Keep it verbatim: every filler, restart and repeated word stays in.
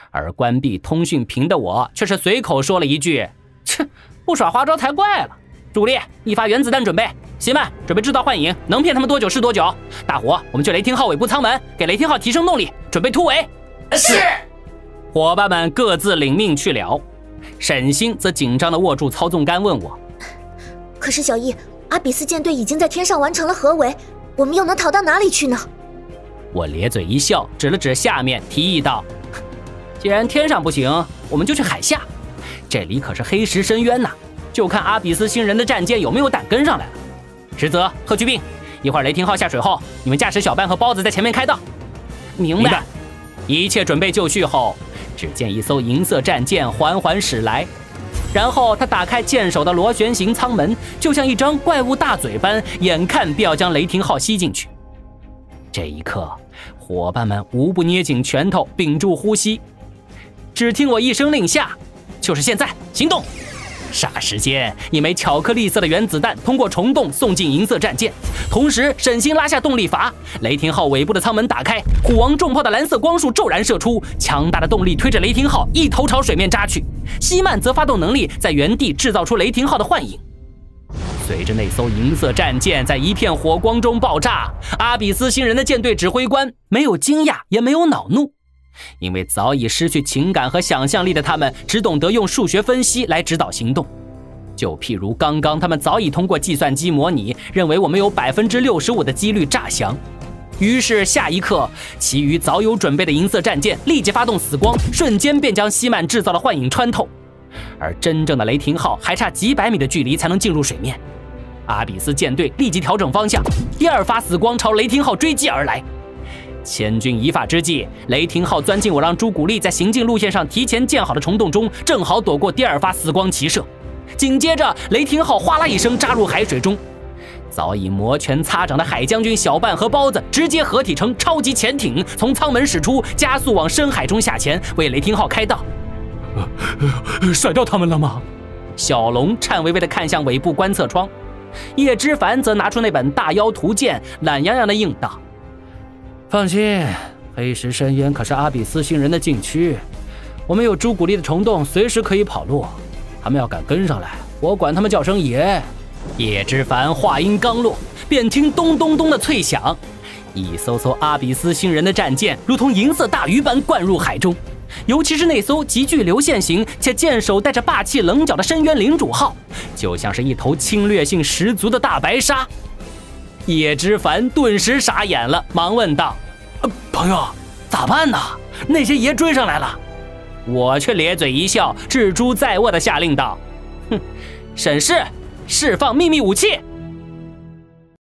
而关闭通讯屏的我却是随口说了一句：“切，不耍花招才怪了。”主力，一发原子弹准备。席曼，准备制造幻影，能骗他们多久是多久。大伙，我们去雷霆号尾部舱门，给雷霆号提升动力，准备突围。 是。 伙伴们各自领命去了。沈星则紧张地握住操纵杆，问我：“ 可是小易，阿比斯舰队已经在天上完成了合围，我们又能逃到哪里去呢？” 我咧嘴一笑，指了指下面，提议道：“既然天上不行，我们就去海下，这里可是黑石深渊呐，就看阿比斯星人的战舰有没有胆跟上来了。实则贺去病，一会儿雷霆号下水后，你们驾驶小半和包子在前面开道。”明白。明白。一切准备就绪后，只见一艘银色战舰缓缓驶来，然后他打开舰首的螺旋形舱门，就像一张怪物大嘴般，眼看必要将雷霆号吸进去。这一刻，伙伴们无不捏紧拳头，屏住呼吸。只听我一声令下：“就是现在，行动！”霎时间，一枚巧克力色的原子弹通过虫洞送进银色战舰，同时沈星拉下动力阀，雷霆号尾部的舱门打开，虎王重炮的蓝色光束骤然射出，强大的动力推着雷霆号一头朝水面扎去。希曼则发动能力在原地制造出雷霆号的幻影。随着那艘银色战舰在一片火光中爆炸，阿比斯星人的舰队指挥官没有惊讶，也没有恼怒。因为早已失去情感和想象力的他们，只懂得用数学分析来指导行动。就譬如刚刚他们早已通过计算机模拟，认为我们有 百分之六十五 的几率炸降。于是下一刻，其余早有准备的银色战舰立即发动死光，瞬间便将希曼制造的幻影穿透。而真正的雷霆号还差几百米的距离才能进入水面。阿比斯舰队立即调整方向，第二发死光朝雷霆号追击而来。千钧一发之际，雷霆号钻进我让朱古力在行进路线上提前建好的虫洞中，正好躲过第二发死光齐射。紧接着，雷霆号哗啦一声扎入海水中，早已摩拳擦掌的海将军小半和包子直接合体成超级潜艇，从舱门驶出，加速往深海中下潜，为雷霆号开道。 呃、甩掉他们了吗？ 小龙颤巍巍地看向尾部观测窗，叶之凡则拿出那本大妖图鉴，懒洋洋地应道：“放心，黑石深渊可是阿比斯星人的禁区，我们有朱古力的虫洞，随时可以跑路。他们要敢跟上来，我管他们叫声爷。”叶之凡话音刚落，便听咚咚咚的脆响，一艘艘阿比斯星人的战舰如同银色大鱼般灌入海中，尤其是那艘极具流线型且舰首带着霸气棱角的深渊领主号，就像是一头侵略性十足的大白鲨。叶之凡顿时傻眼了，忙问道：“ 呃、朋友，咋办呢？那些爷追上来了。” 我却咧嘴一笑，置诸在握的下令道：“哼，沈氏，释放秘密武器。”